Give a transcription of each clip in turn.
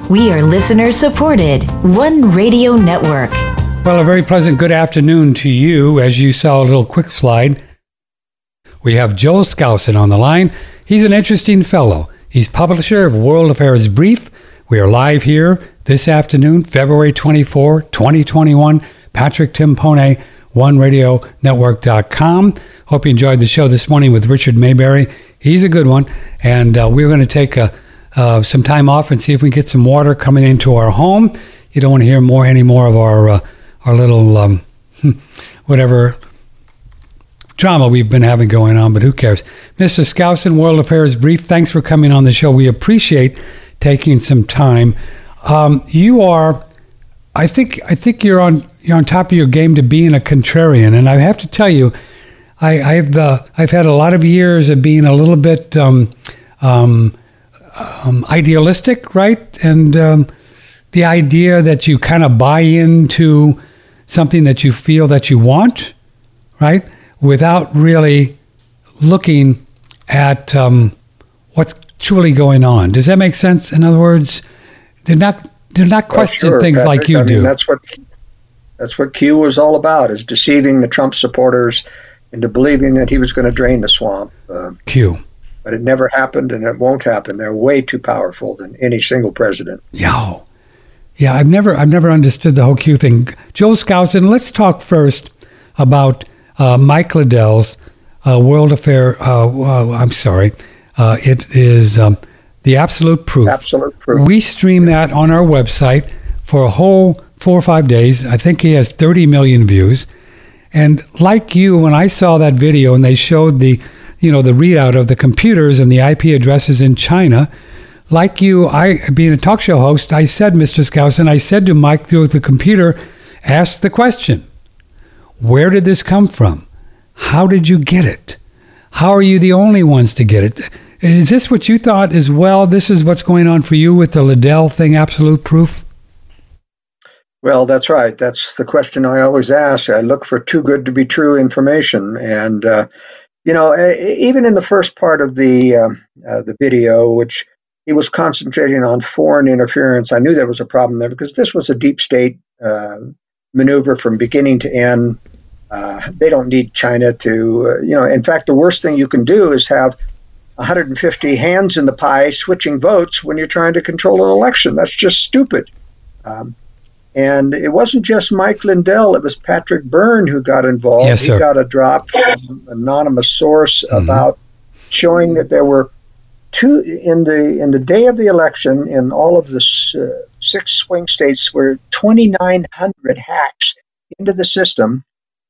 We are listener supported. One Radio Network. Well, a very pleasant good afternoon to you. As you saw a little quick slide, we have Joel Skousen on the line. He's an interesting fellow. He's publisher of World Affairs Brief. We are live here this afternoon, February 24, 2021. Patrick Timpone, OneRadioNetwork.com. Hope you enjoyed the show this morning with Richard Mayberry. He's a good one. And we're going to take some time off and see if we can get some water coming into our home. You don't want to hear any more of our little whatever drama we've been having going on, but who cares? Mr. Skousen, World Affairs Brief, thanks for coming on the show. We appreciate taking some time. I think you're on top of your game to being a contrarian, and I have to tell you, I've had a lot of years of being a little bit idealistic, right? And the idea that you kind of buy into something that you feel that you want, right? Without really looking at what's truly going on. Does that make sense? In other words, they're not question things Patrick. Like you do. That's what Q was all about, is deceiving the Trump supporters into believing that he was going to drain the swamp. Q. But it never happened, and it won't happen. They're way too powerful than any single president. Yeah, I've never understood the whole Q thing. Joel Skousen, let's talk first about Mike Lindell's World Affair. It is The Absolute Proof. Absolute Proof. We stream that on our website for a whole 4 or 5 days. I think he has 30 million views. And like you, when I saw that video and they showed the readout of the computers and the IP addresses in China, like you, being a talk show host, I said, Mr. Skousen, I said to Mike through the computer, ask the question, where did this come from? How did you get it? How are you the only ones to get it? Is this what you thought as well? This is what's going on for you with the Lindell thing, Absolute Proof? Well, that's right. That's the question I always ask. I look for too good to be true information. And, even in the first part of the video, which he was concentrating on foreign interference, I knew there was a problem there because this was a deep state maneuver from beginning to end. They don't need China to, in fact, the worst thing you can do is have 150 hands in the pie switching votes when you're trying to control an election. That's just stupid. And it wasn't just Mike Lindell, it was Patrick Byrne who got involved. Yes, sir. He got a drop from an anonymous source about showing that there were in the day of the election in all of the 6 swing states were 2,900 hacks into the system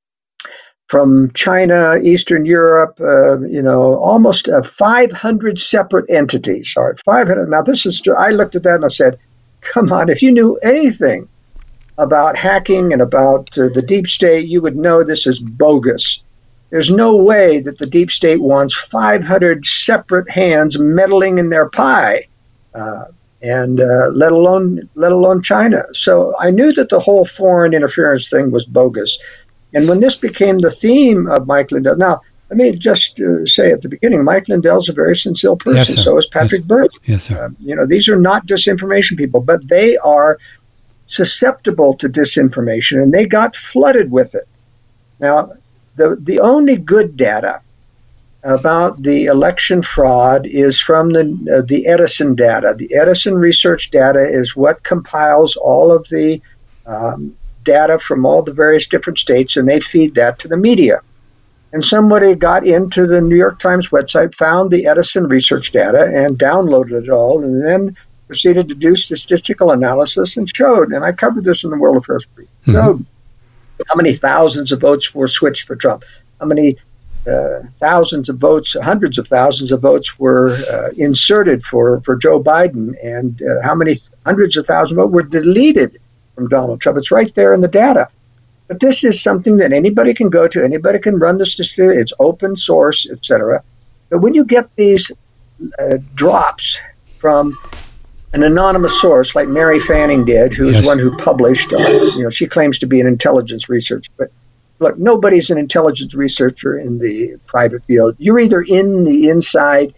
from China, Eastern Europe, almost 500 separate entities. All right, 500. Now I looked at that and I said, come on, if you knew anything about hacking and about the deep state, you would know this is bogus. There's no way that the deep state wants 500 separate hands meddling in their pie, and let alone China. So I knew that the whole foreign interference thing was bogus. And when this became the theme of Mike Lindell, now let me just say at the beginning, Mike Lindell's a very sincere person. Yes, so is Patrick Byrne. Yes, sir. These are not disinformation people, but they are susceptible to disinformation, and they got flooded with it. Now, the only good data about the election fraud is from the Edison data. The Edison research data is what compiles all of the data from all the various different states, and they feed that to the media. And somebody got into the New York Times website, found the Edison research data, and downloaded it all, and then proceeded to do statistical analysis and showed, and I covered this in the World Affairs Brief, showed how many thousands of votes were switched for Trump, how many thousands of votes, hundreds of thousands of votes were inserted for Joe Biden, and how many hundreds of thousands of votes were deleted from Donald Trump. It's right there in the data. But this is something that anybody can go to, anybody can run this, it's open source, etc. But when you get these drops from an anonymous source like Mary Fanning did, who's one who published, she claims to be an intelligence researcher. But look, nobody's an intelligence researcher in the private field. You're either in the inside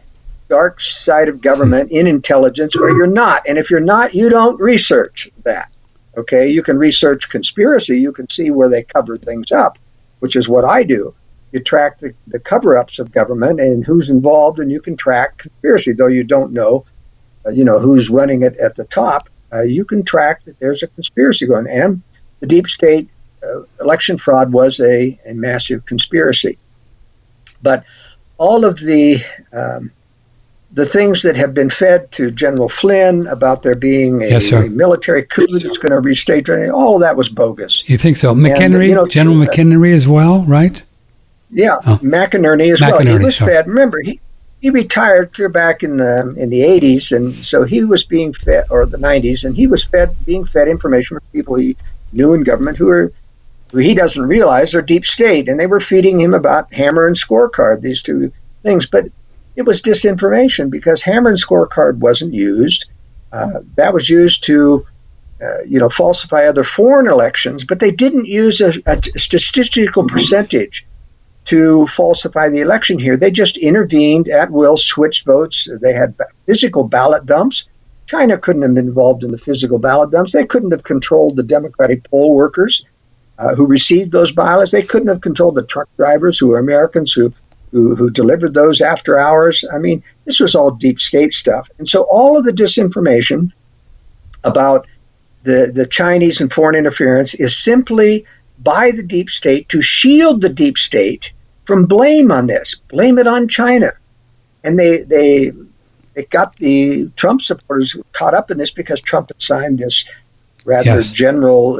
dark side of government in intelligence, or you're not. And if you're not, you don't research that. Okay, you can research conspiracy. You can see where they cover things up, which is what I do. You track the cover-ups of government and who's involved, and you can track conspiracy, though you don't know, who's running it at the top. You can track that there's a conspiracy going, and the deep state election fraud was a massive conspiracy. But all of the things that have been fed to General Flynn about there being a military coup that's going to restate, all of that was bogus. You think so? McHenry, and, General McHenry as well, right? Yeah, McInerney as well. He was fed. Remember, he retired clear back in the 80s, and so he was being fed, or the 90s, and he was being fed information from people he knew in government who he doesn't realize are deep state, and they were feeding him about Hammer and Scorecard, these two things. But it was disinformation because Hammer and Scorecard wasn't used. That was used to falsify other foreign elections, but they didn't use a statistical percentage to falsify the election here. They just intervened at will, switched votes. They had physical ballot dumps. China couldn't have been involved in the physical ballot dumps. They couldn't have controlled the Democratic poll workers who received those ballots. They couldn't have controlled the truck drivers who were Americans who delivered those after hours. I mean, this was all deep state stuff. And so all of the disinformation about the Chinese and foreign interference is simply by the deep state to shield the deep state from blame on this. Blame it on China. And they got the Trump supporters caught up in this because Trump had signed this rather general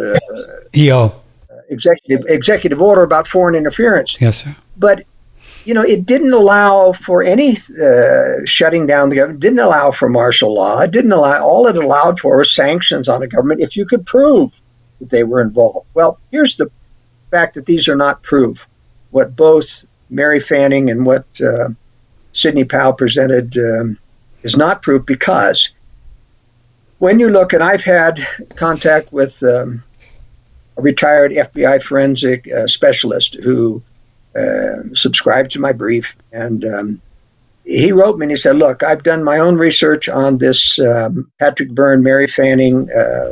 executive order about foreign interference. Yes, sir. But it didn't allow for any shutting down the government, didn't allow for martial law, it didn't allow, all it allowed for was sanctions on a government if you could prove that they were involved. Well, here's the fact that these are not proof. What both Mary Fanning and what Sidney Powell presented is not proof, because when you look, and I've had contact with a retired FBI forensic specialist who subscribed to my brief, and he wrote me and he said, look, I've done my own research on this Patrick Byrne, Mary Fanning,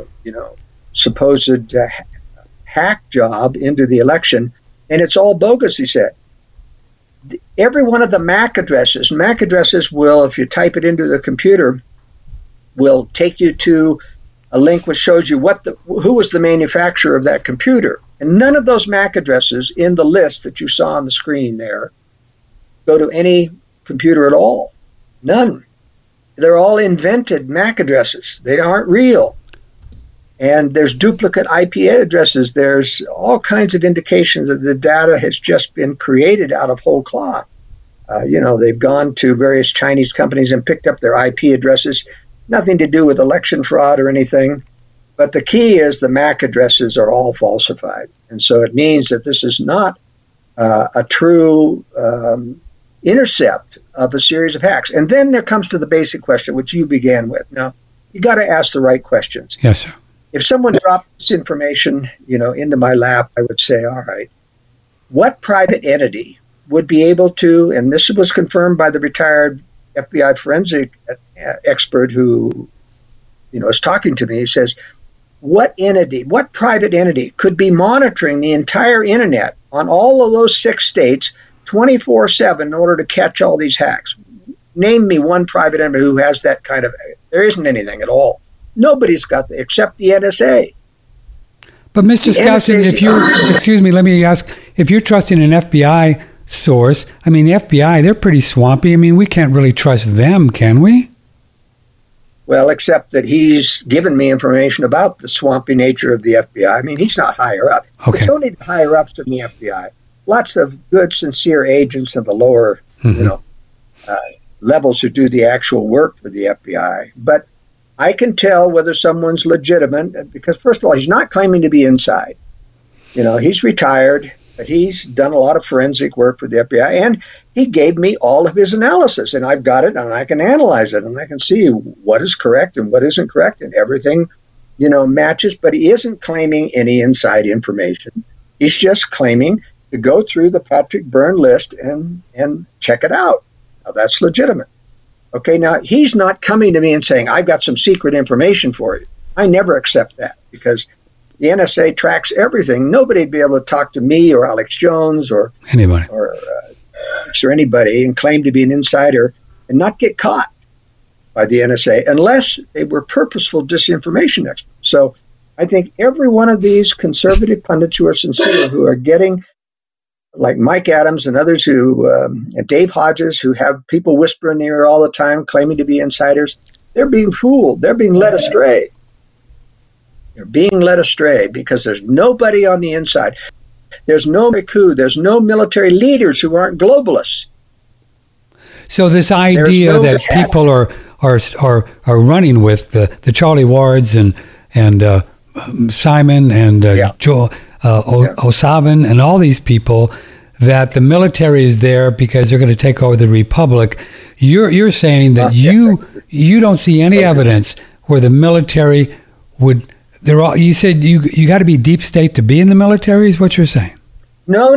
supposed hack job into the election, and it's all bogus, he said. Every one of the MAC addresses will, if you type it into the computer, will take you to a link which shows you who was the manufacturer of that computer. And none of those MAC addresses in the list that you saw on the screen there go to any computer at all. None. They're all invented MAC addresses. They aren't real. And there's duplicate IP addresses. There's all kinds of indications that the data has just been created out of whole cloth. They've gone to various Chinese companies and picked up their IP addresses. Nothing to do with election fraud or anything. But the key is the MAC addresses are all falsified. And so it means that this is not a true intercept of a series of hacks. And then there comes to the basic question, which you began with. Now, you got to ask the right questions. Yes, sir. If someone dropped this information, into my lap, I would say, all right, what private entity would be able to, and this was confirmed by the retired FBI forensic expert who, is talking to me. He says, what private entity could be monitoring the entire internet on all of those 6 states 24/7 in order to catch all these hacks? Name me one private entity who has that kind of, there isn't anything at all. Nobody's got that except the NSA. But Mr. Skousen, let me ask, if you're trusting an FBI source, I mean, the FBI, they're pretty swampy. I mean, we can't really trust them, can we? Well, except that he's given me information about the swampy nature of the FBI. I mean, he's not higher up. Okay. It's only the higher ups in the FBI. Lots of good, sincere agents in the lower, levels who do the actual work for the FBI. But I can tell whether someone's legitimate because, first of all, he's not claiming to be inside. He's retired, but he's done a lot of forensic work for the FBI, and he gave me all of his analysis, and I've got it, and I can analyze it, and I can see what is correct and what isn't correct, and everything, matches, but he isn't claiming any inside information. He's just claiming to go through the Patrick Byrne list and check it out. Now, that's legitimate. Okay, now he's not coming to me and saying, I've got some secret information for you. I never accept that because the NSA tracks everything. Nobody'd be able to talk to me or Alex Jones or anybody or anybody and claim to be an insider and not get caught by the NSA unless they were purposeful disinformation experts. So I think every one of these conservative pundits who are sincere, who are getting, like Mike Adams and others and Dave Hodges, who have people whisper in the ear all the time, claiming to be insiders, they're being fooled. They're being led astray. They're being led astray because there's nobody on the inside. There's no coup. There's no military leaders who aren't globalists. So this idea that people are running with the Charlie Wards and Simon and Joel Ossoven and all these people, that the military is there because they're going to take over the republic. You're saying that you don't see any evidence where the military would. You said you got to be deep state to be in the military. Is what you're saying? No.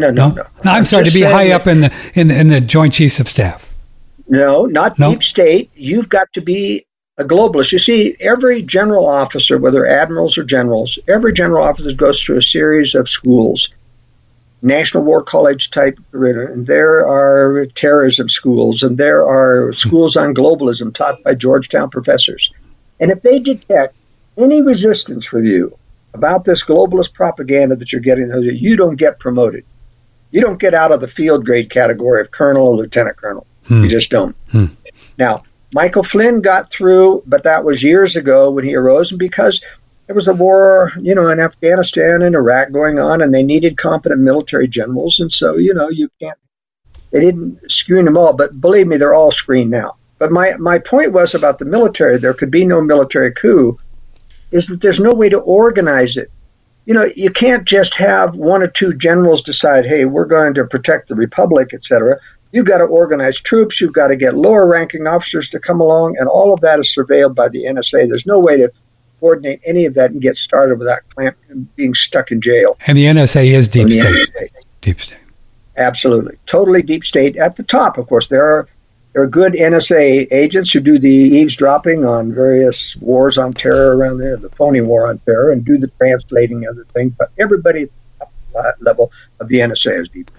I'm sorry, to be high up in the Joint Chiefs of Staff. No, not deep state. You've got to be a globalist. You see, every general officer, whether admirals or generals, every general officer goes through a series of schools, National War College type curriculum, and there are terrorism schools, and there are schools on globalism taught by Georgetown professors. And if they detect any resistance from you about this globalist propaganda that you're getting, you don't get promoted. You don't get out of the field grade category of colonel or lieutenant colonel. You just don't. Now, Michael Flynn got through, but that was years ago when he arose, and because there was a war, in Afghanistan and Iraq going on, and they needed competent military generals, and so, you can't, they didn't screen them all, but believe me, they're all screened now. But my point was about the military, there could be no military coup, is that there's no way to organize it. You can't just have one or two generals decide, hey, we're going to protect the republic, etc. You've got to organize troops. You've got to get lower-ranking officers to come along, and all of that is surveilled by the NSA. There's no way to coordinate any of that and get started without being stuck in jail. And the NSA is deep state. Deep state. Absolutely. Totally deep state. At the top, of course, there are good NSA agents who do the eavesdropping on various wars on terror around there, the phony war on terror, and do the translating of the thing. But everybody at the level of the NSA is deep.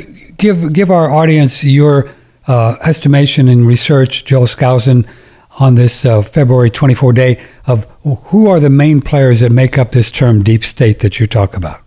Give our audience your estimation and research, Joel Skousen, on this February 24 day of who are the main players that make up this term deep state that you talk about?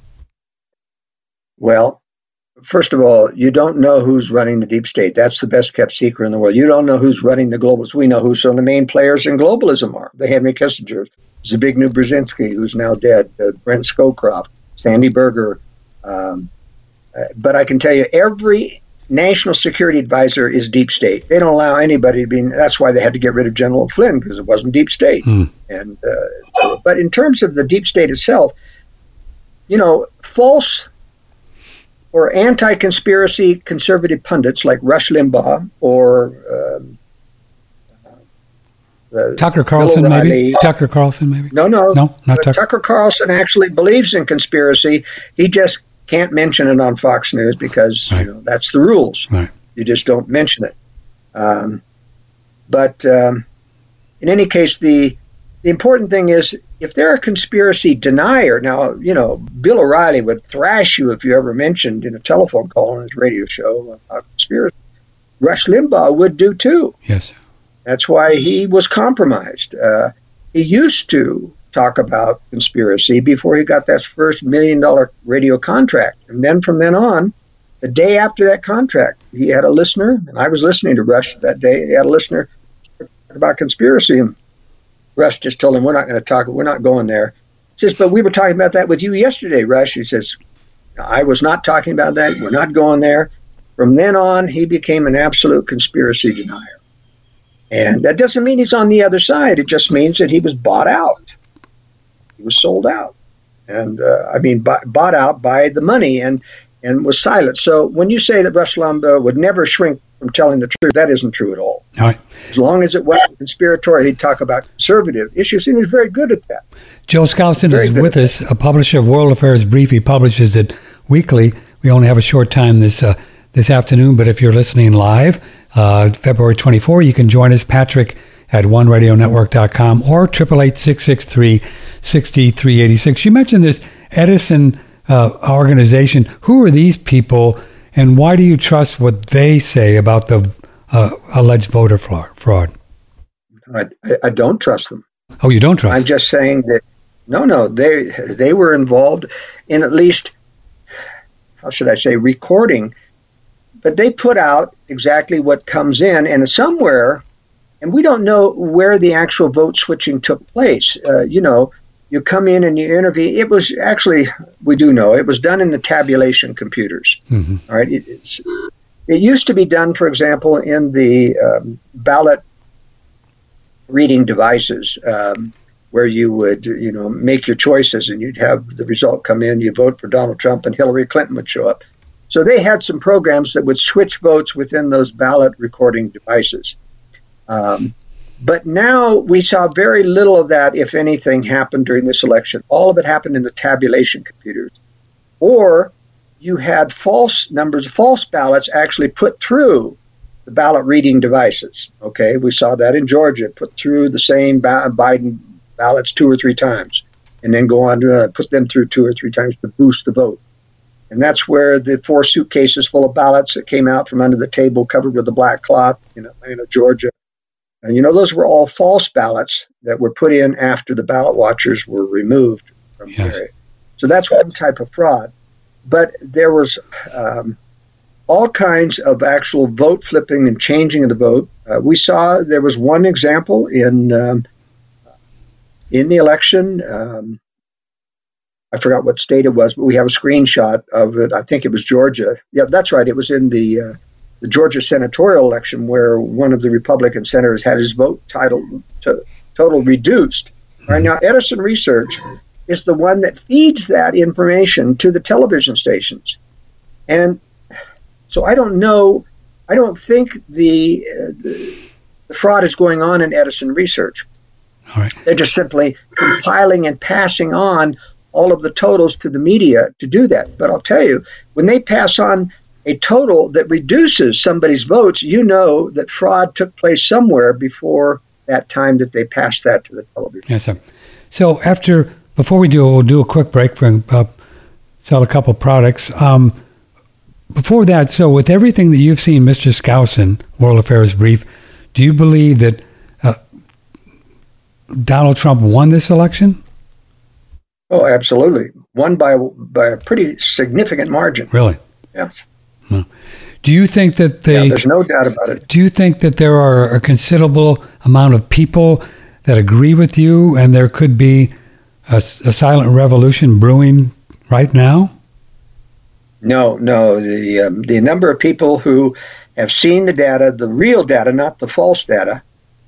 Well, first of all, you don't know who's running the deep state. That's the best kept secret in the world. You don't know who's running the globalists. We know who some of the main players in globalism are. The Henry Kissinger, Zbigniew Brzezinski, who's now dead, Brent Scowcroft, Sandy Berger. But I can tell you, every national security advisor is deep state. They don't allow anybody to be. That's why they had to get rid of General Flynn, because it wasn't deep state. And but in terms of the deep state itself, false or anti-conspiracy conservative pundits like Rush Limbaugh or Tucker Carlson, maybe? Tucker Carlson, maybe? No, not Tucker. Tucker Carlson actually believes in conspiracy. He just can't mention it on Fox News because that's the rules. Right. You just don't mention it. But in any case, the important thing is, if they're a conspiracy denier, now, Bill O'Reilly would thrash you if you ever mentioned in a telephone call on his radio show about conspiracy. Rush Limbaugh would do too. Yes. That's why he was compromised. He used to talk about conspiracy before he got that first $1 million radio contract. And then from then on, the day after that contract, he had a listener, and I was listening to Rush that day. He had a listener talk about conspiracy, and Rush just told him, we're not going there. He says, but we were talking about that with you yesterday, Rush. He says, I was not talking about that. We're not going there. From then on, he became an absolute conspiracy denier. And that doesn't mean he's on the other side. It just means that he was bought out. He was sold out. And bought out by the money and was silent. So when you say that Rush Limbaugh would never shrink from telling the truth, that isn't true at all. All right. As long as it wasn't conspiratorial, he'd talk about conservative issues, and he was very good at that. Joel Skousen is with us, a publisher of World Affairs Brief. He publishes it weekly. We only have a short time this afternoon, but if you're listening live, February 24. You can join us, Patrick, at oneradionetwork.com or 888-663-6386. You mentioned this Edison organization. Who are these people, and why do you trust what they say about the alleged voter fraud? I don't trust them. Oh, you don't trust I'm just saying that, no, they were involved in at least, how should I say, recording, but they put out exactly what comes in, and somewhere, and we don't know where the actual vote switching took place. You come in and you interview. It was actually, we do know, it was done in the tabulation computers. Mm-hmm. All right. It used to be done, for example, in the ballot reading devices, where you would, make your choices and you'd have the result come in. You vote for Donald Trump and Hillary Clinton would show up. So they had some programs that would switch votes within those ballot recording devices. But now we saw very little of that, if anything, happened during this election. All of it happened in the tabulation computers. Or you had false ballots actually put through the ballot reading devices. Okay, we saw that in Georgia, put through the same Biden ballots 2 or 3 times, and then go on to put them through 2 or 3 times to boost the vote. And that's where the 4 suitcases full of ballots that came out from under the table covered with a black cloth in Atlanta, Georgia. And, those were all false ballots that were put in after the ballot watchers were removed from the area. So that's one type of fraud. But there was all kinds of actual vote flipping and changing of the vote. We saw there was one example in the election. I forgot what state it was, but we have a screenshot of it. I think it was Georgia. Yeah, that's right. It was in the Georgia senatorial election where one of the Republican senators had his vote total reduced. Right now, Edison Research is the one that feeds that information to the television stations. And so I don't know. I don't think the fraud is going on in Edison Research. All right. They're just simply compiling and passing on all of the totals to the media to do that. But I'll tell you, when they pass on a total that reduces somebody's votes, you know that fraud took place somewhere before that time that they passed that to the television. Yes, sir. So before we'll do a quick break, sell a couple products. Before that, so with everything that you've seen, Mr. Skousen, World Affairs Brief, do you believe that Donald Trump won this election? Oh, absolutely. Won by a pretty significant margin. Really? Yes. Hmm. Do you think that there's no doubt about it. Do you think that there are a considerable amount of people that agree with you and there could be a silent revolution brewing right now? No. The number of people who have seen the data, the real data, not the false data,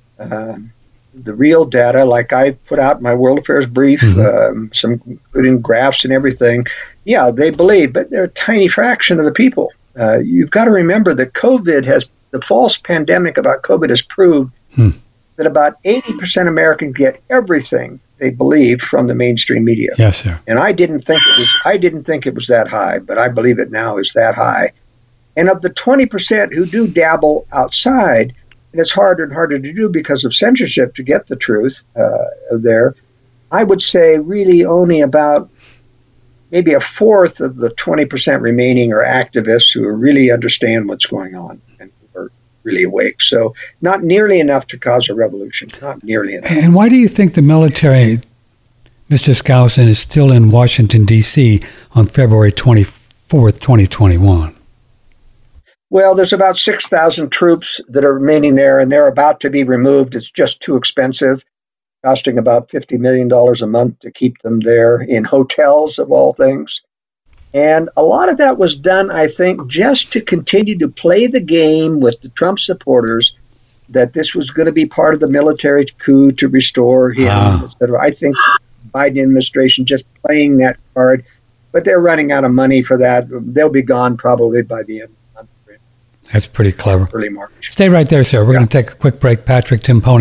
the real data, like I put out in my World Affairs Brief, some including graphs and everything, yeah, they believe, but they're a tiny fraction of the people. You've got to remember that the false pandemic about COVID has proved that about 80% Americans get everything they believe from the mainstream media. Yes, sir. And I didn't think it was that high, but I believe it now is that high. And of the 20% who do dabble outside, and it's harder and harder to do because of censorship to get the truth there, I would say really only about maybe a fourth of the 20% remaining are activists who really understand what's going on and are really awake. So not nearly enough to cause a revolution, not nearly enough. And why do you think the military, Mr. Skousen, is still in Washington, D.C. on February 24th, 2021? Well, there's about 6,000 troops that are remaining there, and they're about to be removed. It's just too expensive, costing about $50 million a month to keep them there in hotels, of all things. And a lot of that was done, I think, just to continue to play the game with the Trump supporters that this was going to be part of the military coup to restore him, etc. I think the Biden administration just playing that card, but they're running out of money for that. They'll be gone probably by the end of the month. That's pretty clever. Early March. Stay right there, sir. We're going to take a quick break. Patrick Timpone,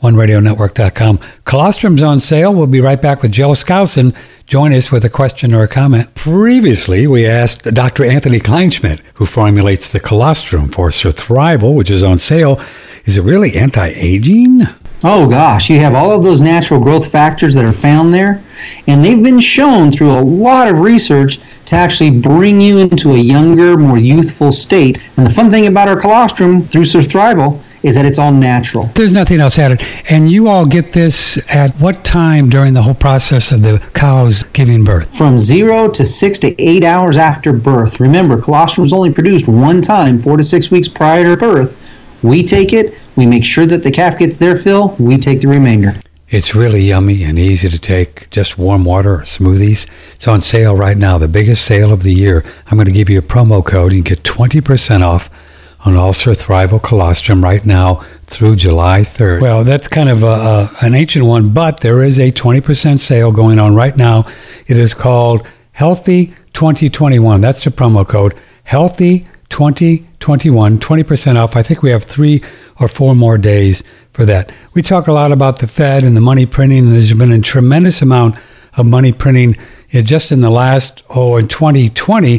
OneRadioNetwork.com. Colostrum's on sale. We'll be right back with Joe Skousen. Join us with a question or a comment. Previously, we asked Dr. Anthony Kleinschmidt, who formulates the colostrum for Surthrival, which is on sale. Is it really anti-aging? Oh gosh, you have all of those natural growth factors that are found there, and they've been shown through a lot of research to actually bring you into a younger, more youthful state. And the fun thing about our colostrum through Surthrival is that it's all natural. There's nothing else added. And you all get this at what time during the whole process of the cows giving birth? From 0 to 6 to 8 hours after birth. Remember, colostrum is only produced one time, 4 to 6 weeks prior to birth. We take it, we make sure that the calf gets their fill, we take the remainder. It's really yummy and easy to take, just warm water or smoothies. It's on sale right now, the biggest sale of the year. I'm going to give you a promo code and get 20% off on all Surthrival colostrum right now through July 3rd. Well, that's kind of an ancient one, but there is a 20% sale going on right now. It is called Healthy 2021. That's the promo code, Healthy 2021, 20% off. I think we have 3 or 4 more days for that. We talk a lot about the Fed and the money printing, and there's been a tremendous amount of money printing just in the last, in 2020,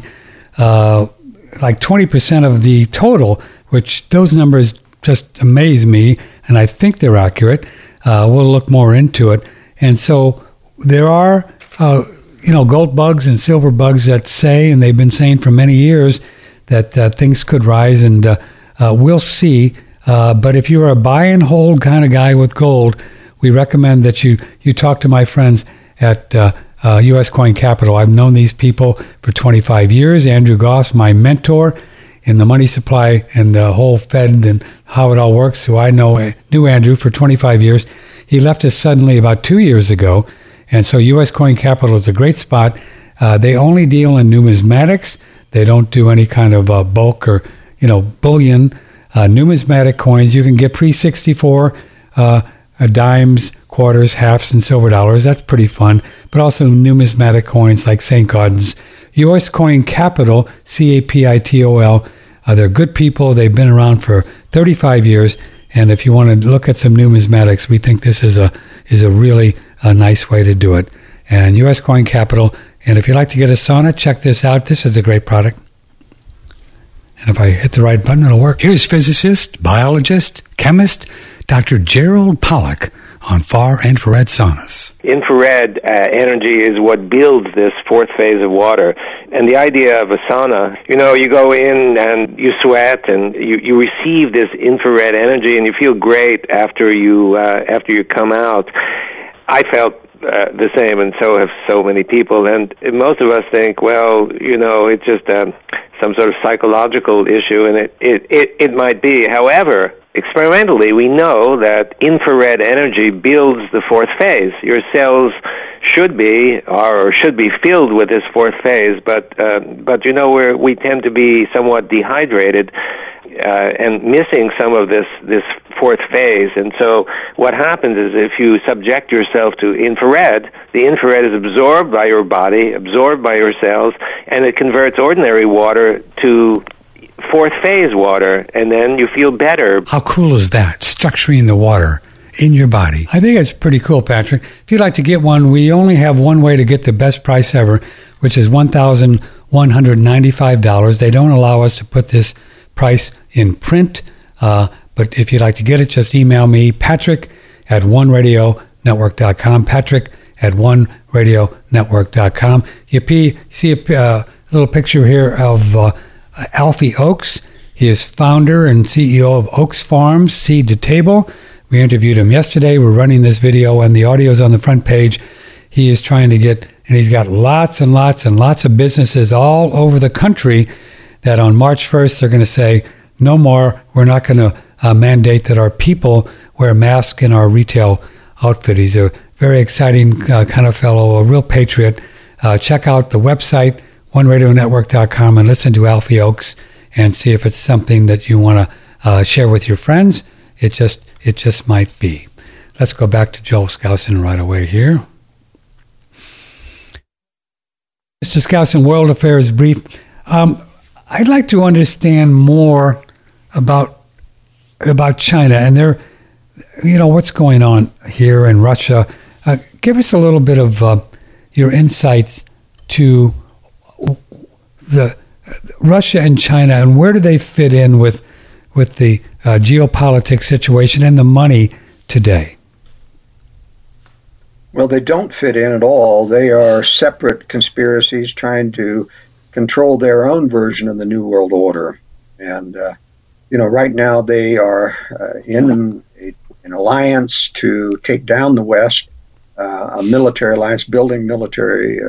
like 20% of the total, which those numbers just amaze me, and I think they're accurate. We'll look more into it. And so there are, gold bugs and silver bugs that say, and they've been saying for many years, that things could rise, and we'll see. But if you're a buy and hold kind of guy with gold, we recommend that you talk to my friends at U.S. Coin Capital. I've known these people for 25 years. Andrew Goss, my mentor in the money supply and the whole Fed and how it all works. So I knew Andrew for 25 years. He left us suddenly about 2 years ago. And so U.S. Coin Capital is a great spot. They only deal in numismatics. They don't do any kind of bulk or, bullion. Numismatic coins, you can get pre-64 dimes, quarters, halves, and silver dollars. That's pretty fun. But also numismatic coins like St. Gaudens. U.S. Coin Capital, CAPITOL. They're good people. They've been around for 35 years. And if you want to look at some numismatics, we think this is a really nice way to do it. And U.S. Coin Capital. And if you'd like to get a sauna, check this out. This is a great product. And if I hit the right button, it'll work. Here's physicist, biologist, chemist, Dr. Gerald Pollack on far infrared saunas. Infrared energy is what builds this fourth phase of water. And the idea of a sauna, you go in and you sweat and you receive this infrared energy and you feel great after you come out. I felt the same, and so have so many people. And most of us think, it's just some sort of psychological issue, and it might be. However, experimentally, we know that infrared energy builds the fourth phase. Your cells should be filled with this fourth phase, but we tend to be somewhat dehydrated and missing some of this fourth phase. And so what happens is if you subject yourself to infrared, the infrared is absorbed by your body, absorbed by your cells, and it converts ordinary water to fourth phase water, and then you feel better. How cool is that, structuring the water in your body? I think it's pretty cool, Patrick. If you'd like to get one, we only have one way to get the best price ever, which is $1,195. They don't allow us to put this price in print, but if you'd like to get it, just email me, Patrick at OneRadioNetwork.com, Patrick at OneRadioNetwork.com. You see a little picture here of Alfie Oakes. He is founder and CEO of Oakes Farms, Seed to Table. We interviewed him yesterday. We're running this video, and the audio is on the front page. He is trying to get, and he's got lots and lots and lots of businesses all over the country that on March 1st, they're going to say, no more, we're not going to mandate that our people wear masks in our retail outfit. He's a very exciting kind of fellow, a real patriot. Check out the website, OneRadioNetwork.com, and listen to Alfie Oakes and see if it's something that you want to share with your friends. It just might be. Let's go back to Joel Skousen right away here. Mr. Skousen, World Affairs Brief. I'd like to understand more about China and what's going on here in Russia. Give us a little bit of your insights to the Russia and China, and where do they fit in with the geopolitics situation and the money today? Well, they don't fit in at all. They are separate conspiracies trying to control their own version of the New World Order. And, right now they are in an alliance to take down the West, a military alliance, building military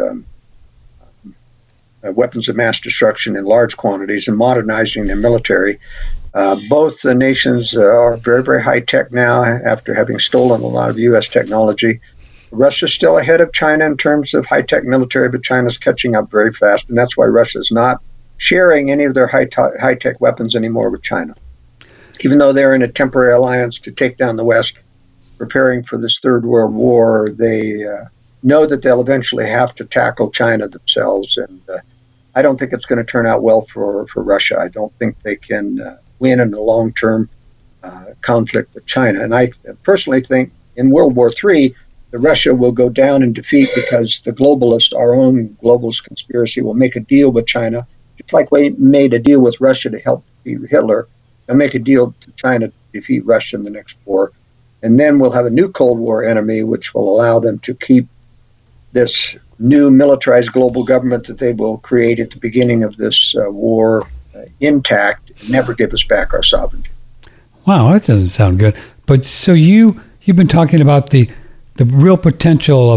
weapons of mass destruction in large quantities and modernizing their military. Both the nations are very, very high tech now after having stolen a lot of U.S. technology. Russia's still ahead of China in terms of high tech military, but China's catching up very fast, and that's why Russia's not sharing any of their high tech weapons anymore with China. Even though they're in a temporary alliance to take down the West, preparing for this Third World War, they know that they'll eventually have to tackle China themselves, and I don't think it's going to turn out well for Russia. I don't think they can win in a long-term conflict with China. And I personally think in World War III, Russia will go down in defeat because the globalists, our own globalist conspiracy, will make a deal with China, just like we made a deal with Russia to help defeat Hitler. They'll make a deal to China to defeat Russia in the next war. And then we'll have a new Cold War enemy, which will allow them to keep this new militarized global government that they will create at the beginning of this war intact and never give us back our sovereignty. Wow, that doesn't sound good. But so you've been talking about the real potential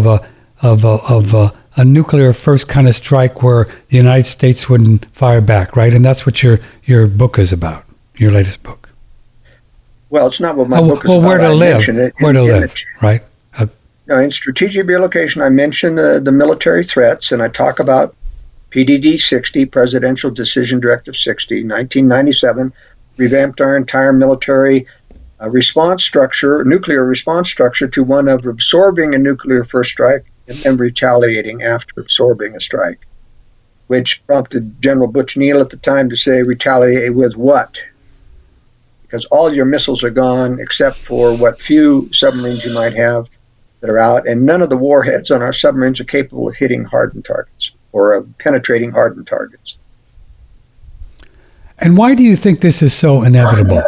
of a nuclear first kind of strike where the United States wouldn't fire back, right? And that's what your book is about, your latest book. Well, it's not what my book is about. Where to live, right? In Strategic Relocation, I mention the military threats, and I talk about PDD 60, Presidential Decision Directive 60, 1997, revamped our entire military response structure, nuclear response structure, to one of absorbing a nuclear first strike and then retaliating after absorbing a strike, which prompted General Butch Neal at the time to say, retaliate with what? Because all your missiles are gone except for what few submarines you might have that are out, and none of the warheads on our submarines are capable of hitting hardened targets or of penetrating hardened targets. And why do you think this is so inevitable?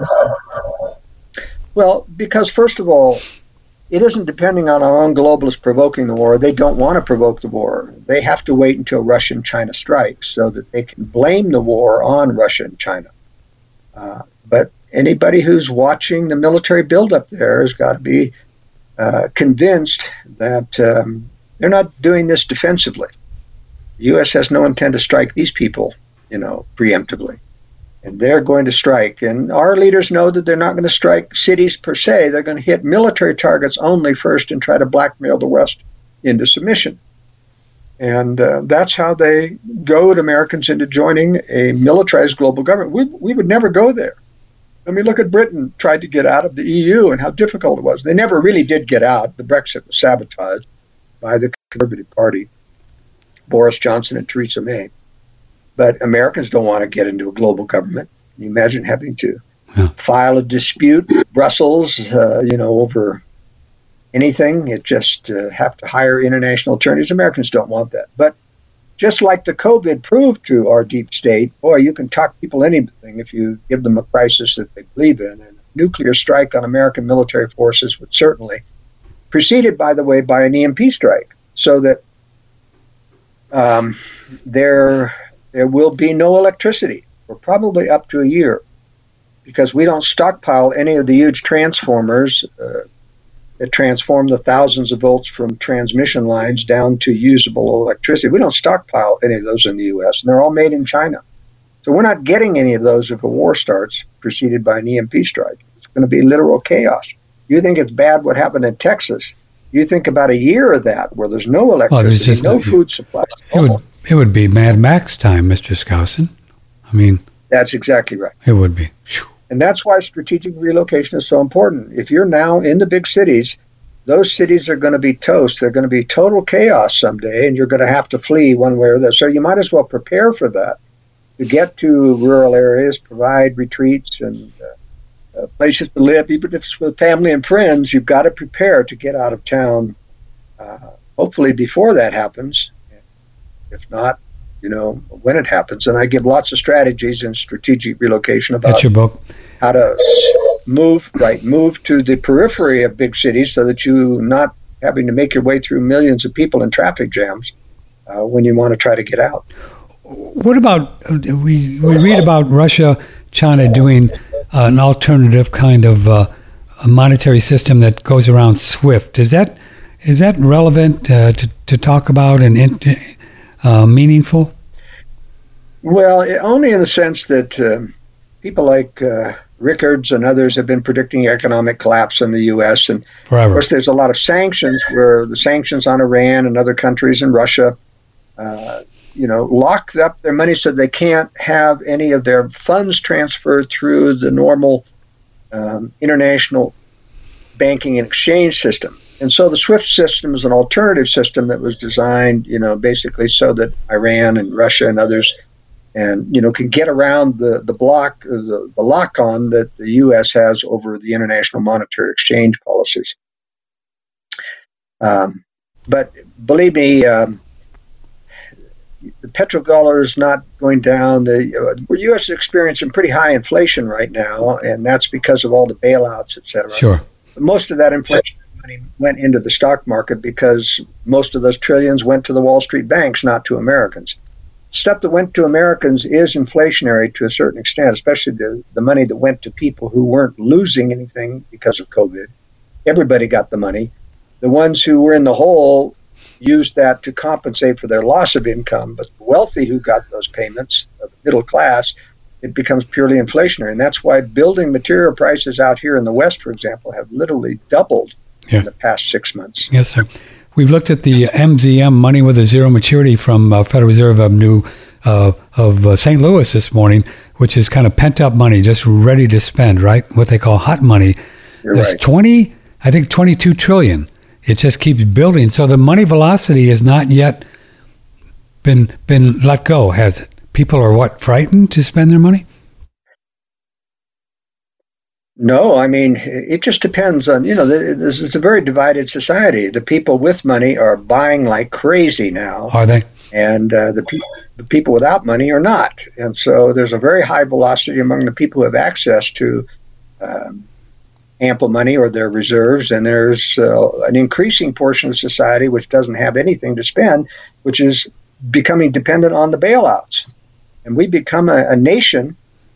Well, because first of all, it isn't depending on our own globalists provoking the war. They don't want to provoke the war. They have to wait until Russia and China strike so that they can blame the war on Russia and China. But anybody who's watching the military buildup there has got to be convinced that they're not doing this defensively. The U.S. has no intent to strike these people, preemptively. And they're going to strike. And our leaders know that they're not going to strike cities per se. They're going to hit military targets only first and try to blackmail the West into submission. And that's how they goad Americans into joining a militarized global government. We would never go there. I mean, look at Britain tried to get out of the EU and how difficult it was. They never really did get out. The Brexit was sabotaged by the Conservative Party, Boris Johnson and Theresa May. But Americans don't want to get into a global government. Can you imagine having to file a dispute with Brussels, over anything? It just have to hire international attorneys. Americans don't want that. But just like the COVID proved to our deep state, boy, you can talk people anything if you give them a crisis that they believe in. And a nuclear strike on American military forces would certainly, preceded, by the way, by an EMP strike, so that there will be no electricity for probably up to a year, because we don't stockpile any of the huge transformers that transform the thousands of volts from transmission lines down to usable electricity. We don't stockpile any of those in the U.S., and they're all made in China. So we're not getting any of those if a war starts, preceded by an EMP strike. It's going to be literal chaos. You think it's bad what happened in Texas. You think about a year of that where there's no electricity, no food supplies. It would be Mad Max time, Mr. Skousen. I mean... That's exactly right. It would be. And that's why strategic relocation is so important. If you're now in the big cities, those cities are going to be toast. They're going to be total chaos someday, and you're going to have to flee one way or the other. So you might as well prepare for that, to get to rural areas, provide retreats and places to live, even if it's with family and friends, you've got to prepare to get out of town, hopefully before that happens. If not, when it happens. And I give lots of strategies in strategic relocation about That's your book. How to move to the periphery of big cities so that you're not having to make your way through millions of people in traffic jams when you want to try to get out. What about, we read about Russia, China doing an alternative kind of a monetary system that goes around SWIFT. Is that relevant to talk about and meaningful? Well, only in the sense that people like Rickards and others have been predicting economic collapse in the U.S. And forever. Of course, there's a lot of sanctions where the sanctions on Iran and other countries and Russia, lock up their money so they can't have any of their funds transferred through the normal international banking and exchange system. And so the SWIFT system is an alternative system that was designed, basically so that Iran and Russia and others can get around the lock-on that the U.S. has over the international monetary exchange policies. But believe me, the petrodollar is not going down. The U.S. is experiencing pretty high inflation right now, and that's because of all the bailouts, et cetera. Sure. But most of that inflation money went into the stock market because most of those trillions went to the Wall Street banks, not to Americans. Stuff that went to Americans is inflationary to a certain extent, especially the money that went to people who weren't losing anything because of COVID. Everybody got the money. The ones who were in the hole used that to compensate for their loss of income, but the wealthy who got those payments, the middle class, it becomes purely inflationary. And that's why building material prices out here in the West, for example, have literally doubled in the past 6 months. Yes, sir. We've looked at the MZM, money with a zero maturity, from Federal Reserve of St. Louis this morning, which is kind of pent-up money, just ready to spend, right? What they call hot money. There's right. 22 trillion. It just keeps building. So the money velocity has not yet been let go, has it? People are frightened to spend their money? No, I mean, it just depends on, it's a very divided society. The people with money are buying like crazy now. Are they? And the people without money are not. And so there's a very high velocity among the people who have access to ample money or their reserves. And there's an increasing portion of society which doesn't have anything to spend, which is becoming dependent on the bailouts. And we become a nation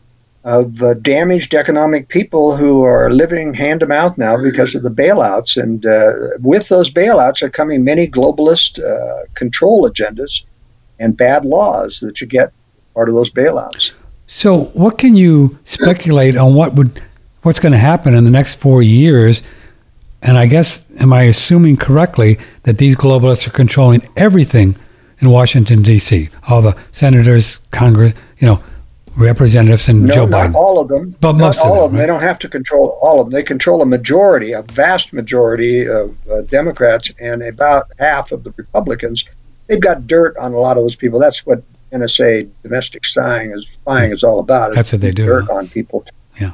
of damaged economic people who are living hand to mouth now because of the bailouts. And with those bailouts are coming many globalist control agendas and bad laws that you get part of those bailouts. So what can you speculate on what's going to happen in the next 4 years? And I guess, am I assuming correctly that these globalists are controlling everything in Washington, D.C., all the senators, Congress, representatives, and Joe Biden? Not all of them. But most all of them. Right? They don't have to control all of them. They control a vast majority of Democrats and about half of the Republicans. They've got dirt on a lot of those people. That's what NSA domestic spying is all about. That's what they do. Dirt on people. Yeah.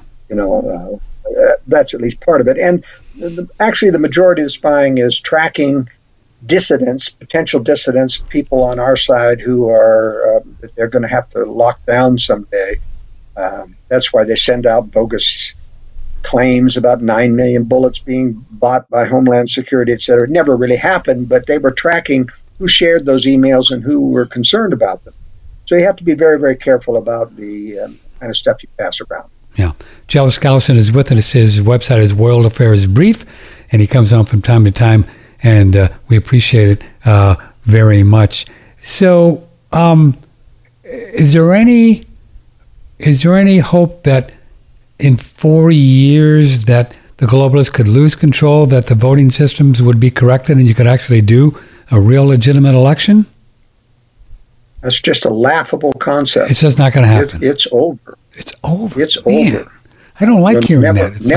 That's at least part of it. And actually, the majority of the spying is tracking dissidents, potential dissidents, people on our side who are they're going to have to lock down someday. That's why they send out bogus claims about 9 million bullets being bought by Homeland Security, et cetera. It never really happened, but they were tracking who shared those emails and who were concerned about them. So you have to be very, very careful about the kind of stuff you pass around. Yeah. Joe Skousen is with us. His website is World Affairs Brief, and he comes on from time to time, and we appreciate it very much. So is there any hope that in 4 years that the globalists could lose control, that the voting systems would be corrected, and you could actually do a real legitimate election? That's just a laughable concept. It's just not going to happen. It's over. It's over. It's Man, over. I don't like hearing that. It's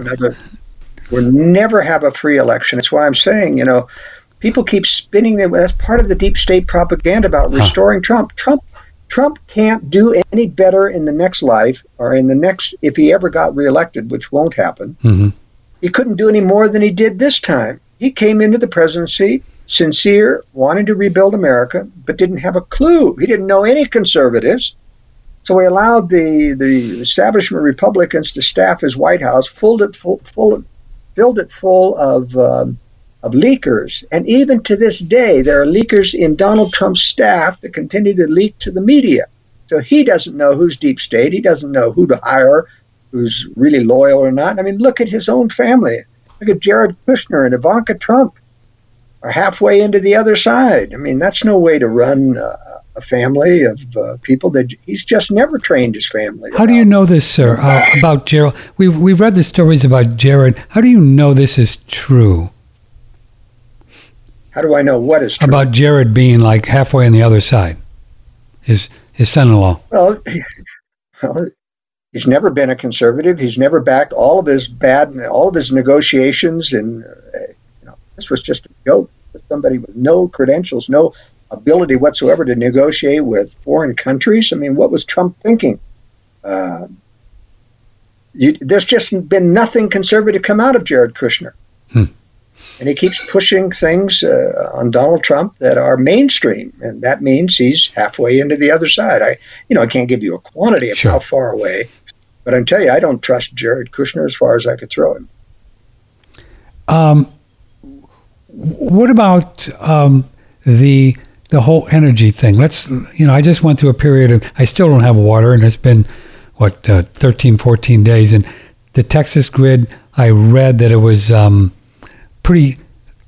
We'll never have a free election. It's why I'm saying, people keep spinning it. That's part of the deep state propaganda about restoring Trump. Trump Trump can't do any better in the next life, or in the next, if he ever got reelected, which won't happen. Mm-hmm. He couldn't do any more than he did this time. He came into the presidency sincere, wanting to rebuild America, but didn't have a clue. He didn't know any conservatives. So he allowed the establishment Republicans to staff his White House, filled it full of leakers. And even to this day, there are leakers in Donald Trump's staff that continue to leak to the media. So he doesn't know who's deep state. He doesn't know who to hire, who's really loyal or not. I mean, look at his own family. Look at Jared Kushner and Ivanka Trump are halfway into the other side. I mean, that's no way to run a family of people. That he's just never trained his family. How do you know this, sir, about Jared? We've read the stories about Jared. How do you know this is true? How do I know what is true? About Jared being like halfway on the other side, his son-in-law. Well, he's never been a conservative. He's never backed all of his negotiations, and this was just a joke. Somebody with no credentials, no ability whatsoever to negotiate with foreign countries. I mean, what was Trump thinking? There's just been nothing conservative come out of Jared Kushner. And he keeps pushing things on Donald Trump that are mainstream, and that means he's halfway into the other side. I can't give you a quantity of how far away, but I can tell you, I don't trust Jared Kushner as far as I could throw him. What about the whole energy thing? I just went through a period of, I still don't have water, and it's been 13, 14 days, and the Texas grid, I read that it was pretty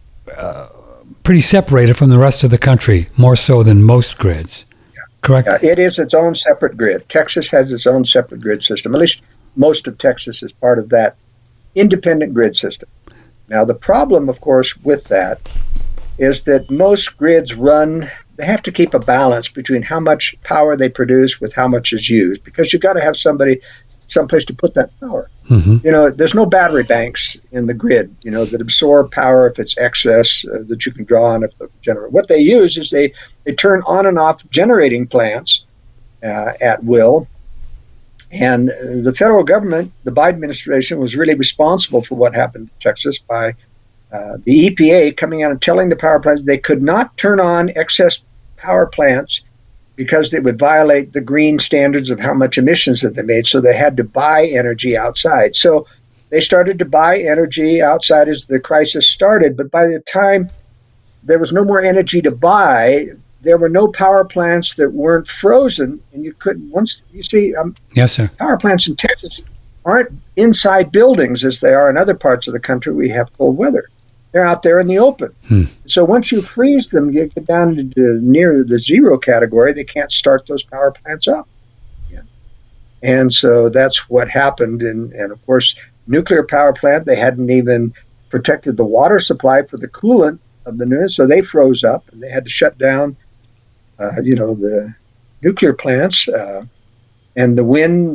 separated from the rest of the country, more so than most grids. Yeah. Correct? It is its own separate grid. Texas has its own separate grid system. At least most of Texas is part of that independent grid system. Now, the problem, of course, with that is that most grids they have to keep a balance between how much power they produce with how much is used, because you've got to have someplace to put that power. Mm-hmm. There's no battery banks in the grid, that absorb power if it's excess that you can draw on if the generator. What they use is they turn on and off generating plants at will. And the federal government, the Biden administration, was really responsible for what happened in Texas by the EPA coming out and telling the power plants they could not turn on excess power plants because they would violate the green standards of how much emissions that they made. So they had to buy energy outside. So they started to buy energy outside as the crisis started. But by the time there was no more energy to buy, there were no power plants that weren't frozen. And you couldn't, yes, sir. Power plants in Texas aren't inside buildings as they are in other parts of the country. We have cold weather. They're out there in the open. So once you freeze them, you get down to near the zero category, they can't start those power plants up. Yeah. And so that's what happened. And of course, nuclear power plant, they hadn't even protected the water supply for the coolant of the nuclear, so they froze up and they had to shut down, the nuclear plants. And the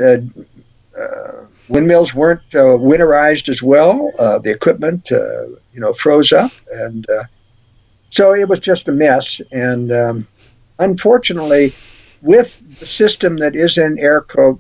windmills weren't winterized as well. The equipment, froze up. And so it was just a mess. And unfortunately, with the system that is in ERCOT,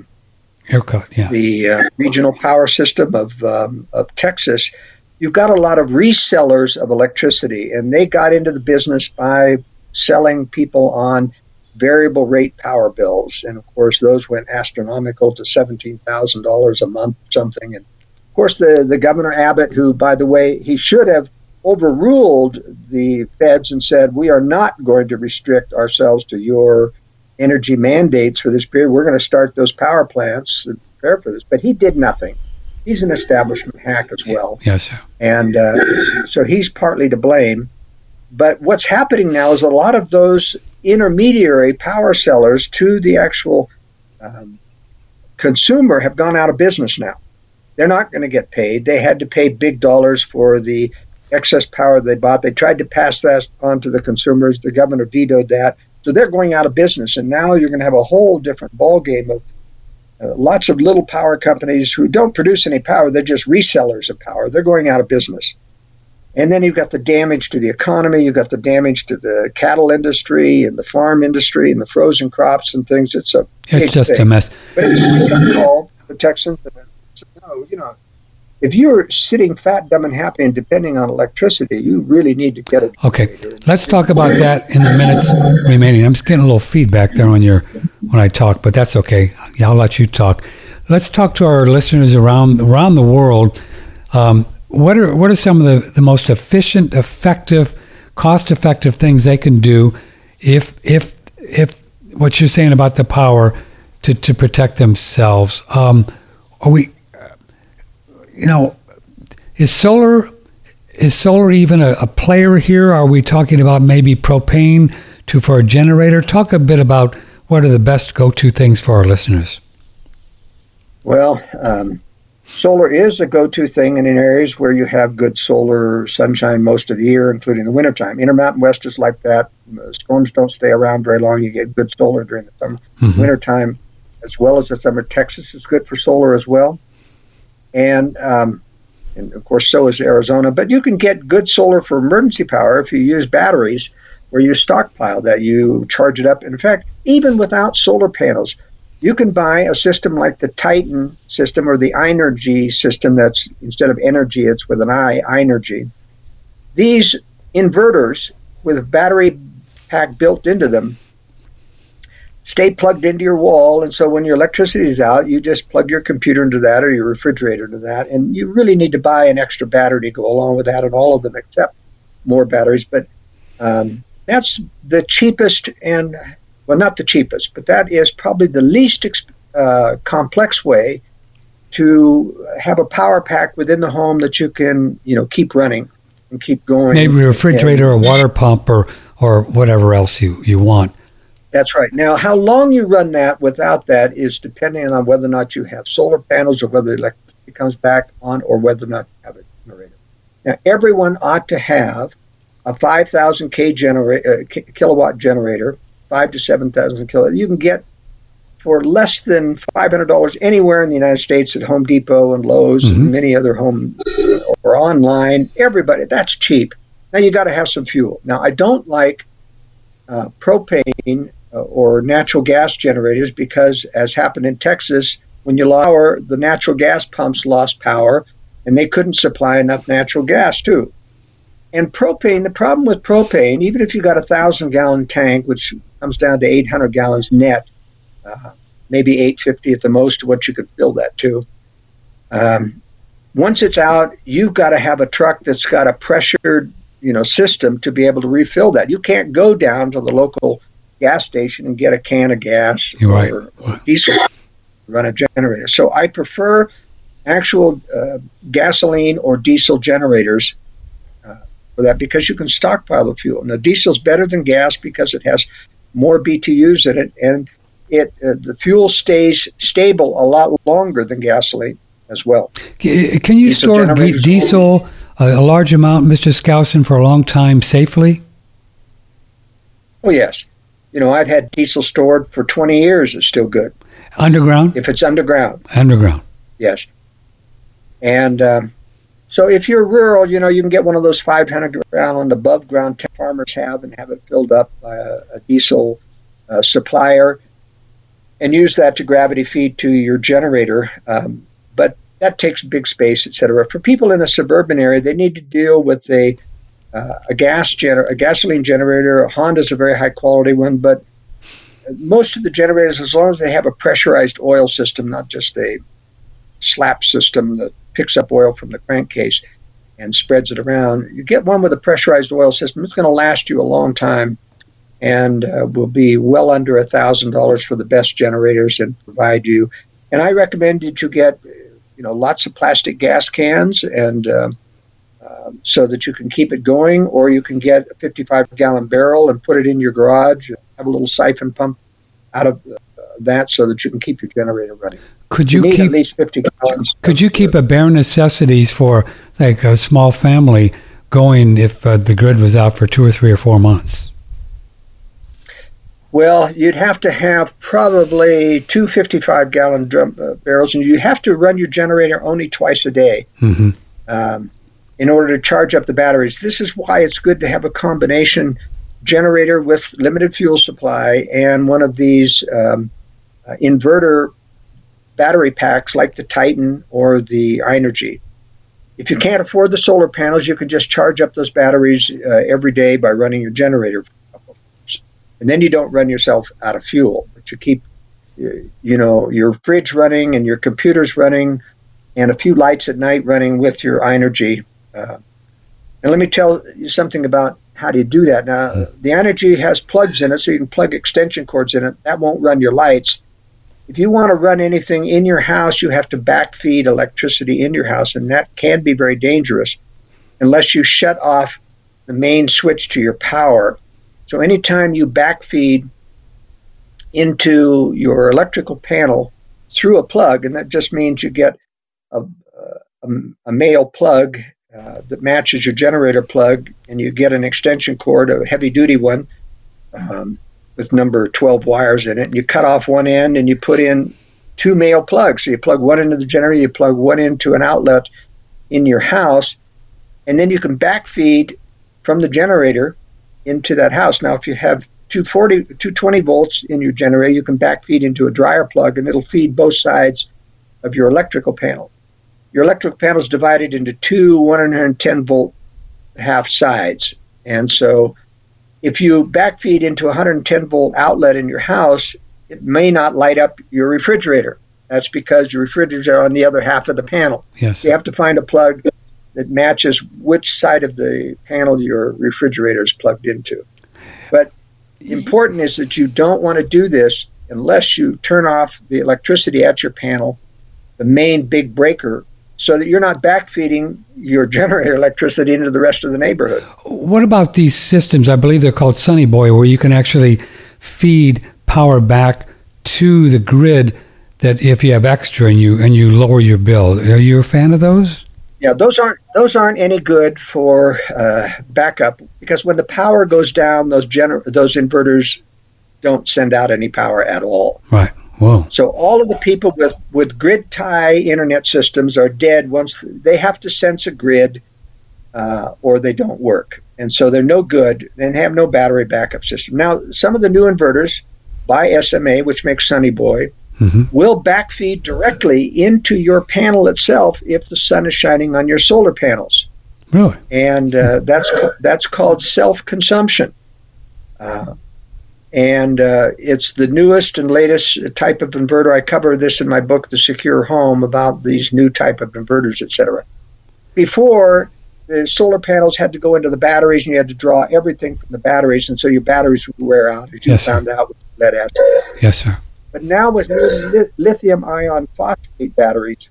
the regional power system of Texas, you've got a lot of resellers of electricity. And they got into the business by selling people on variable rate power bills. And of course, those went astronomical to $17,000 a month or something. And of course, the Governor Abbott, who, by the way, he should have overruled the feds and said, we are not going to restrict ourselves to your energy mandates for this period. We're going to start those power plants and prepare for this. But he did nothing. He's an establishment hack as well. Yes, sir. And so he's partly to blame. But what's happening now is a lot of those intermediary power sellers to the actual consumer have gone out of business now. They're not going to get paid. They had to pay big dollars for the excess power they bought. They tried to pass that on to the consumers. The governor vetoed that. So they're going out of business. And now you're going to have a whole different ballgame of lots of little power companies who don't produce any power. They're just resellers of power. They're going out of business. And then you've got the damage to the economy. You've got the damage to the cattle industry and the farm industry and the frozen crops and things. It's just a mess. But it's a call for Texans. If you're sitting fat, dumb, and happy and depending on electricity, you really need to get it. Okay, let's talk about that in the minutes remaining. I'm just getting a little feedback there when I talk, but that's okay. I'll let you talk. Let's talk to our listeners around the world. What are some of the most efficient, effective, cost-effective things they can do if what you're saying about the power to protect themselves? Is solar even a player here? Are we talking about maybe propane for a generator? Talk a bit about what are the best go-to things for our listeners. Well, solar is a go-to thing in areas where you have good solar sunshine most of the year, including the wintertime. Intermountain West is like that. Storms don't stay around very long. You get good solar during the summer. Mm-hmm. Wintertime, as well as the summer. Texas is good for solar as well. And of course, so is Arizona. But you can get good solar for emergency power if you use batteries, where you stockpile that, you charge it up. In fact, even without solar panels, you can buy a system like the Titan system or the iNergy system. That's, instead of energy, it's with an I, iNergy. These inverters with a battery pack built into them stay plugged into your wall, and so when your electricity is out, you just plug your computer into that or your refrigerator into that, and you really need to buy an extra battery to go along with that, and all of them accept more batteries. But that's the cheapest, and well, not the cheapest, but that is probably the least complex way to have a power pack within the home that you can, keep running and keep going. Maybe a refrigerator, a water pump, or whatever else you want. That's right. Now, how long you run that without that is depending on whether or not you have solar panels or whether the electricity comes back on or whether or not you have a generator. Now, everyone ought to have a 5,000 kilowatt generator, 5 to 7,000 kilowatt. You can get for less than $500 anywhere in the United States at Home Depot and Lowe's and many other home or online. Everybody, that's cheap. Now, you got to have some fuel. Now, I don't like propane or natural gas generators because, as happened in Texas, when you lost power, the natural gas pumps lost power and they couldn't supply enough natural gas too. And propane, the problem with propane, even if you got a 1,000-gallon tank, which comes down to 800 gallons net, maybe 850 at the most, what you could fill that to. Once it's out, you've got to have a truck that's got a pressured system to be able to refill that. You can't go down to the local gas station and get a can of gas or diesel to run a generator. So I prefer actual gasoline or diesel generators for that, because you can stockpile the fuel. Now, diesel's better than gas because it has more BTUs in it, and the fuel stays stable a lot longer than gasoline as well. Can you store diesel, a large amount, Mr. Skousen, for a long time safely? Oh, yes. I've had diesel stored for 20 years. It's still good. Underground? If it's underground. Underground. Yes. And so if you're rural, you can get one of those 500-gallon above ground farmers have and have it filled up by a diesel supplier and use that to gravity feed to your generator. But that takes big space, et cetera. For people in a suburban area, they need to deal with a gasoline generator. A Honda's a very high quality one, but most of the generators, as long as they have a pressurized oil system, not just a slap system that picks up oil from the crankcase and spreads it around, you get one with a pressurized oil system, it's going to last you a long time and will be well under $1,000 for the best generators and provide you. And I recommend that you get lots of plastic gas cans and so that you can keep it going, or you can get a 55-gallon barrel and put it in your garage, have a little siphon pump out of that so that you can keep your generator running. Could you keep at least 50 gallons? Could you keep a bare necessities for like a small family going if the grid was out for 2 or 3 or 4 months? Well, you'd have to have probably 2 55-gallon barrels, and you have to run your generator only twice a day. Mm-hmm. in order to charge up the batteries. This is why it's good to have a combination generator with limited fuel supply and one of these inverter battery packs like the Titan or the iNergy. If you can't afford the solar panels, you can just charge up those batteries every day by running your generator for a couple of hours. And then you don't run yourself out of fuel, but you keep your fridge running and your computers running and a few lights at night running with your iNergy. And let me tell you something about how do you do that. Now, the iNergy has plugs in it, so you can plug extension cords in it. That won't run your lights. If you want to run anything in your house, you have to backfeed electricity in your house, and that can be very dangerous unless you shut off the main switch to your power. So anytime you backfeed into your electrical panel through a plug, and that just means you get a male plug that matches your generator plug, and you get an extension cord, a heavy-duty one, with number 12 wires in it, and you cut off one end and you put in two male plugs. So you plug one into the generator, you plug one into an outlet in your house, and then you can backfeed from the generator into that house. Now, if you have 220 volts in your generator, you can backfeed into a dryer plug, and it'll feed both sides of your electrical panel. Your electrical panel is divided into two 110 volt half sides, and so if you backfeed into a 110 volt outlet in your house, it may not light up your refrigerator. That's because your refrigerators are on the other half of the panel. Yes. So you have to find a plug that matches which side of the panel your refrigerator is plugged into. But important is that you don't want to do this unless you turn off the electricity at your panel, the main big breaker, so that you're not backfeeding your generator electricity into the rest of the neighborhood. What about these systems? I believe they're called Sunny Boy, where you can actually feed power back to the grid that if you have extra and you lower your bill. Are you a fan of those? Yeah, those aren't any good for backup, because when the power goes down, those inverters don't send out any power at all. Right. Whoa. So all of the people with grid tie internet systems are dead once they have to sense a grid, or they don't work. And so they're no good and have no battery backup system. Now, some of the new inverters by SMA, which makes Sunny Boy, will backfeed directly into your panel itself if the sun is shining on your solar panels. Really? And that's called self-consumption. And it's the newest and latest type of inverter. I cover this in my book, The Secure Home, about these new type of inverters, etc. Before, the solar panels had to go into the batteries, and you had to draw everything from the batteries, and so your batteries would wear out, as you found out with lead acid. Yes, sir. But now with new lithium ion phosphate batteries,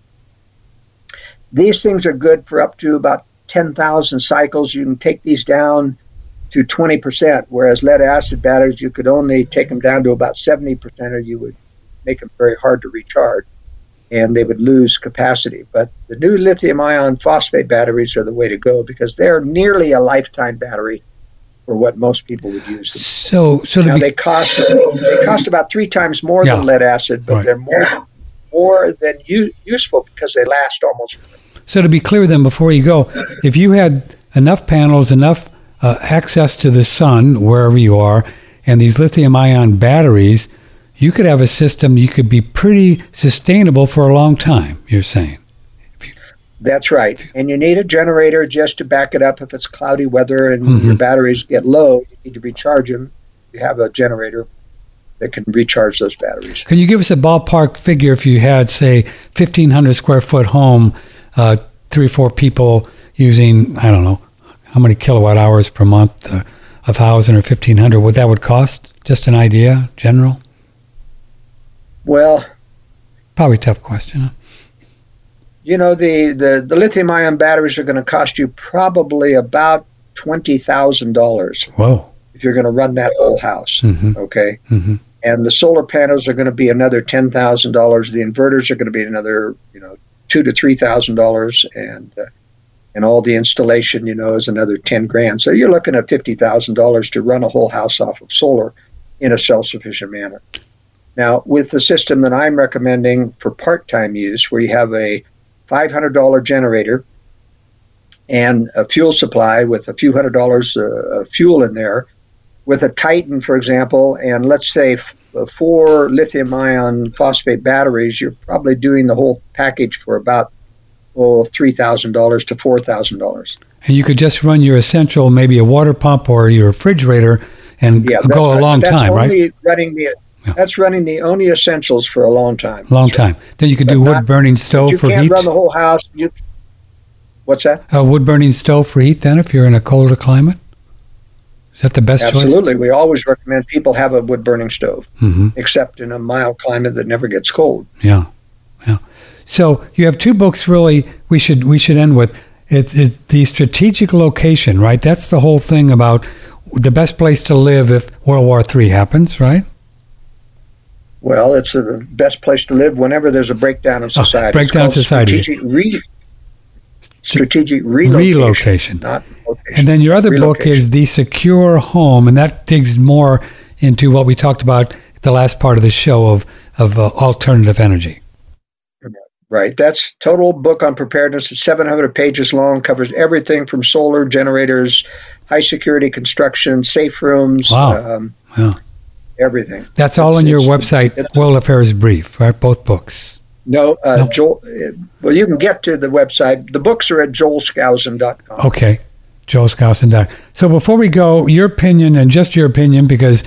these things are good for up to about 10,000 cycles. You can take these down to 20%, whereas lead acid batteries, you could only take them down to about 70%, or you would make them very hard to recharge, and they would lose capacity. But the new lithium ion phosphate batteries are the way to go, because they're nearly a lifetime battery for what most people would use them. So now they cost about 3 times more than lead acid, but they're more than useful because they last almost forever. So to be clear then, before you go, if you had enough panels, enough access to the sun wherever you are, and these lithium-ion batteries, you could have a system, you could be pretty sustainable for a long time, you're saying. That's right. And you need a generator just to back it up if it's cloudy weather and your batteries get low. You need to recharge them. You have a generator that can recharge those batteries. Can you give us a ballpark figure if you had, say, 1,500 square foot home, 3 or 4 people using, I don't know, how many kilowatt hours per month, 1,000 or 1,500, what that would cost? Just an idea, general? Well, probably a tough question. Huh? You know, the lithium-ion batteries are going to cost you probably about $20,000. Whoa! If you're going to run that whole house, okay? And the solar panels are going to be another $10,000. The inverters are going to be another, $2,000 to $3,000, and all the installation, is another $10,000. So you're looking at $50,000 to run a whole house off of solar in a self-sufficient manner. Now, with the system that I'm recommending for part-time use, where you have a $500 generator and a fuel supply with a few $100s of fuel in there, with a Titan, for example, and let's say 4 lithium ion phosphate batteries, you're probably doing the whole package for about $3,000 to $4,000. And you could just run your essential, maybe a water pump or your refrigerator, and go a long time, right? That's running the only essentials for a long time. Long time. Then you could do wood-burning stove for heat. You can't run the whole house. What's that? A wood-burning stove for heat, then, if you're in a colder climate? Is that the best choice? Absolutely. We always recommend people have a wood-burning stove, except in a mild climate that never gets cold. Yeah. So you have 2 books, really, we should end with. It's the strategic location, right? That's the whole thing about the best place to live if World War III happens, right? Well, it's the best place to live whenever there's a breakdown in society. Breakdown in society. Strategic relocation. Not location. And then your other book is The Secure Home, and that digs more into what we talked about the last part of the show of alternative energy. Right. That's total book on preparedness. It's 700 pages long, covers everything from solar generators, high security construction, safe rooms, everything. That's all on your website, World Affairs Brief, right? Both books. No. Joel. Well, you can get to the website. The books are at joelskousen.com. Okay, joelskousen.com. So before we go, your opinion, and just your opinion, because,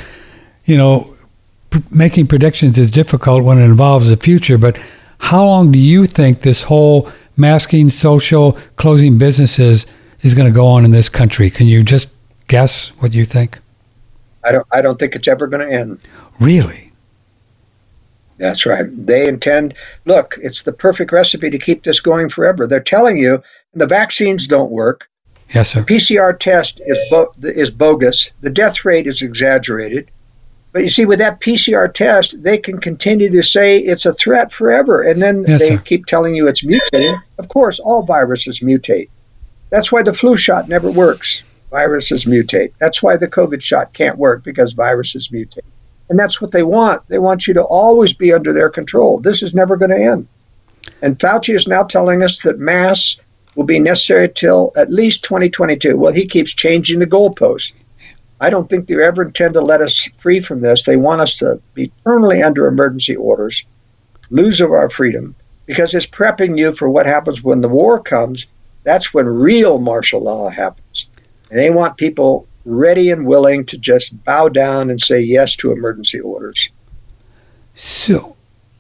making predictions is difficult when it involves the future, but how long do you think this whole masking, social, closing businesses is going to go on in this country? Can you just guess what you think? I don't think it's ever going to end. Really? That's right. They intend, look, it's the perfect recipe to keep this going forever. They're telling you the vaccines don't work. Yes, sir. The PCR test is bogus. The death rate is exaggerated. But you see, with that PCR test, they can continue to say it's a threat forever. And then they keep telling you it's mutating. Of course, all viruses mutate. That's why the flu shot never works. Viruses mutate. That's why the COVID shot can't work, because viruses mutate. And that's what they want. They want you to always be under their control. This is never going to end. And Fauci is now telling us that masks will be necessary till at least 2022. Well, he keeps changing the goalposts. I don't think they ever intend to let us free from this. They want us to be eternally under emergency orders, lose our freedom, because it's prepping you for what happens when the war comes. That's when real martial law happens. And they want people ready and willing to just bow down and say yes to emergency orders. So,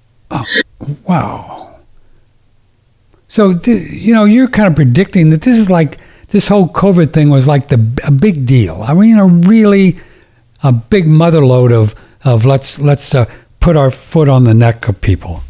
wow. So, you're kind of predicting that this is like, this whole COVID thing was like a big deal. I mean, really a big motherlode of let's put our foot on the neck of people.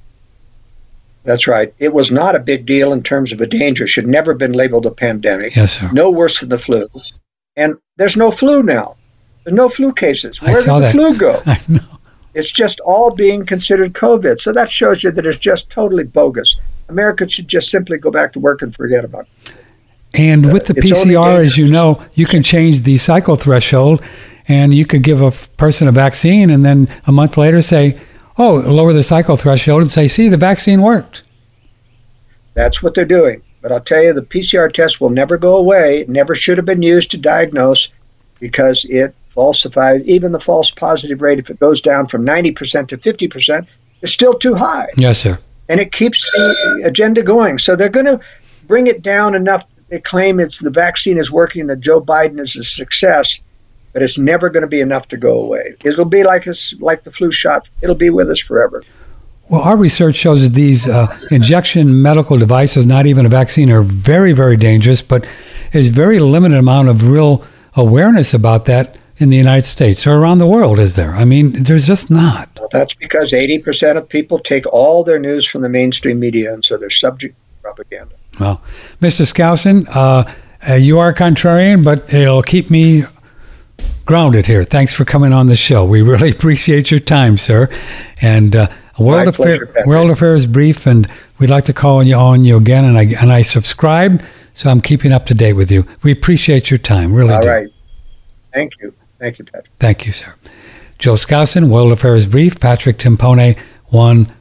That's right. It was not a big deal in terms of a danger. It should never have been labeled a pandemic. Yes, sir. No worse than the flu. And there's no flu now. There's no flu cases. Where did the flu go? I know. It's just all being considered COVID. So that shows you that it's just totally bogus. America should just simply go back to work and forget about it. And with the PCR, as you know, you can change the cycle threshold, and you could give a person a vaccine and then a month later say, lower the cycle threshold and say, see, the vaccine worked. That's what they're doing. But I'll tell you, the PCR test will never go away. It never should have been used to diagnose, because it falsifies. Even the false positive rate, if it goes down from 90% to 50%, is still too high. Yes, sir. And it keeps the agenda going. So they're going to bring it down enough. They claim the vaccine is working, that Joe Biden is a success, but it's never going to be enough to go away. It'll be like the flu shot. It'll be with us forever. Well, our research shows that these injection medical devices, not even a vaccine, are very, very dangerous, but there's very limited amount of real awareness about that in the United States or around the world, is there? I mean, there's just not. Well, that's because 80% of people take all their news from the mainstream media, and so they're subject to propaganda. Well, Mr. Skousen, you are a contrarian, but it'll keep me grounded here. Thanks for coming on the show. We really appreciate your time, sir. And World Affairs Brief, and we'd like to call on you again. And I subscribed, so I'm keeping up to date with you. We appreciate your time, really. All right. Thank you. Thank you, Patrick. Thank you, sir. Joel Skousen, World Affairs Brief. Patrick Timpone,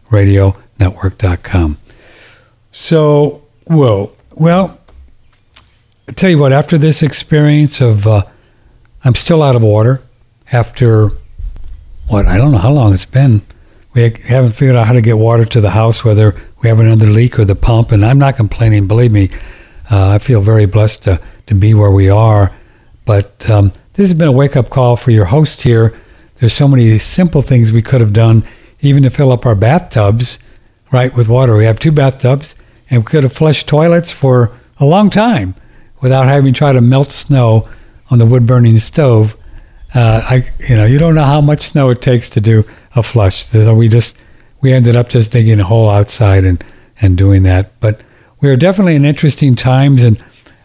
OneRadioNetwork.com. So, well, I tell you what, after this experience of, I'm still out of water after, I don't know how long it's been. We haven't figured out how to get water to the house, whether we have another leak or the pump, and I'm not complaining, believe me. I feel very blessed to be where we are. But this has been a wake-up call for your host here. There's so many simple things we could have done, even to fill up our bathtubs, right, with water. We have 2 bathtubs, and we could have flushed toilets for a long time without having to try to melt snow on the wood-burning stove. You don't know how much snow it takes to do a flush. So we ended up just digging a hole outside and doing that. But we are definitely in interesting times, and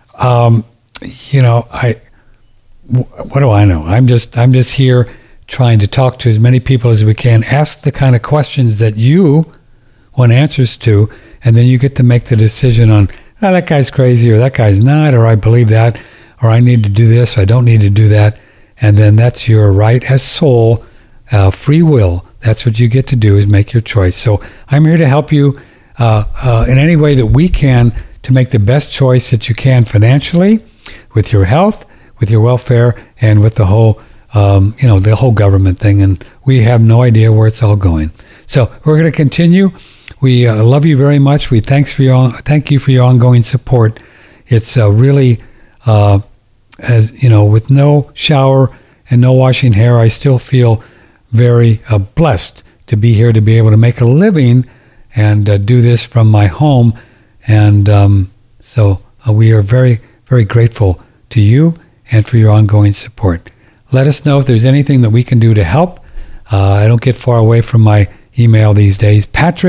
what do I know? I'm just here trying to talk to as many people as we can, ask the kind of questions that you want answers to, and then you get to make the decision on, that guy's crazy, or that guy's not, or I believe that, or I need to do this, or I don't need to do that. And then that's your right as soul, free will. That's what you get to do, is make your choice. So I'm here to help you in any way that we can to make the best choice that you can financially, with your health, with your welfare, and with the whole, the whole government thing. And we have no idea where it's all going. So we're going to continue. We love you very much. We thank you for your ongoing support. It's really, with no shower and no washing hair, I still feel very blessed to be here, to be able to make a living and do this from my home. And so we are very, very grateful to you and for your ongoing support. Let us know if there's anything that we can do to help. I don't get far away from my email these days.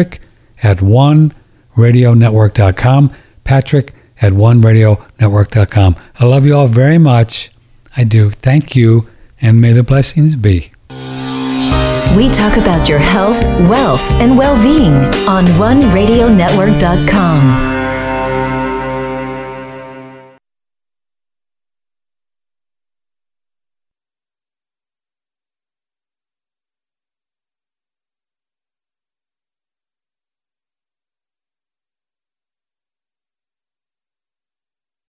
Patrick@oneradionetwork.com. Patrick@oneradionetwork.com. I love you all very much. I do. Thank you, and may the blessings be. We talk about your health, wealth, and well-being on OneRadioNetwork.com.